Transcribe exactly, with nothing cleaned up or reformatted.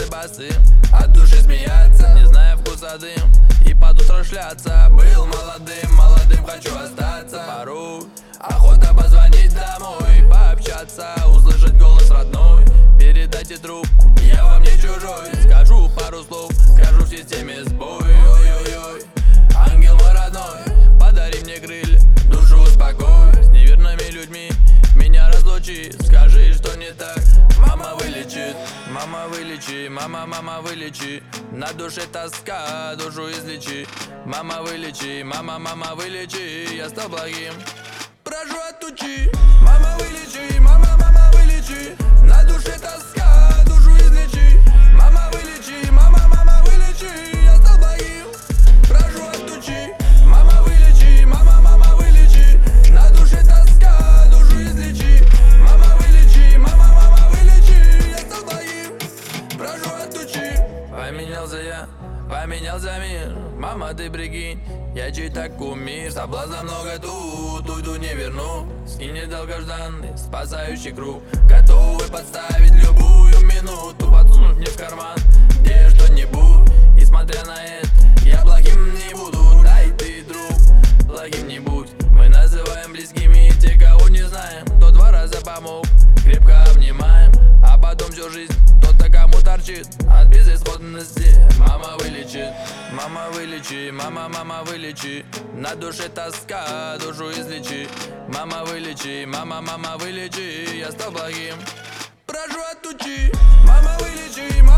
босым, от души смеяться, не зная вкуса дым, и под утро шляться. Был молодым, молодым хочу остаться. Порой охота позвонить домой, пообщаться, услышать голос родной. Передайте трубку, я вам не чужой. Скажу пару слов, скажу в системе сбой. Ой-ой-ой, ангел мой родной, подари мне крылья, душу успокой. С неверными людьми меня разлучи, скажи, что не так, мама вылечит. Мама вылечи, мама, мама вылечи, на душе тоска, душу излечи. Мама вылечи, мама, мама вылечи, я стал благим, прошу отучи. Мама вылечи, мама, мама вылечи, на душе тоска, душу излечи. Мама вылечи, мама, мама вылечи, я стал благим, прошу отучи. Мама вылечи, мама, мама вылечи, на душе тоска, душу излечи. Мама вылечи, мама, мама вылечи, я стал благим, прошу отучи. Поменялся я, поменялся мир, мама, ты прикинь, я чей-то кумир. Соблазна много тут, уйду не верну. Скинет долгожданный спасающий круг, готовы подставить любую минуту, подсунуть мне в карман где что-нибудь. И смотря на это, я благим не буду. Дай ты, друг, благим не будь. Мы называем близкими те, кого не знаем. Кто два раза помог, крепко обнимаем, а потом всю жизнь тот-то, кому торчит от безысходности. Мама вылечит, мама вылечи, мама, мама вылечи, на душе тоска, душу излечи. Мама вылечи, мама, мама вылечи, я стал благим, прошу отучи. Мама вылечи, мама.